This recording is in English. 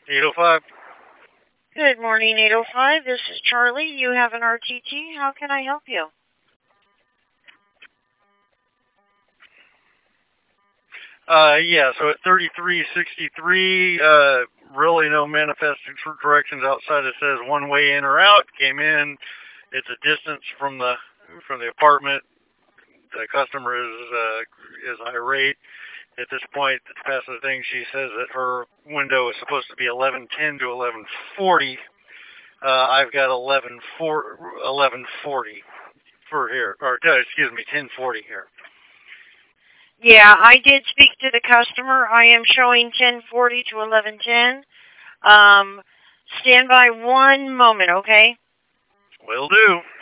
805. Good morning, 805. This is Charlie. You have an RTT. How can I help you? Yeah, so at 3363, really no manifest corrections outside. It says one way in or out. Came in. It's a distance from the apartment. The customer is irate. At this point, to pass the thing, she says that her window is supposed to be 11:10 to 11:40. I've got 11:40 for here, or excuse me, 10:40 here. Yeah, I did speak to the customer. I am showing 10:40 to 11:10. Stand by one moment, okay? Will do.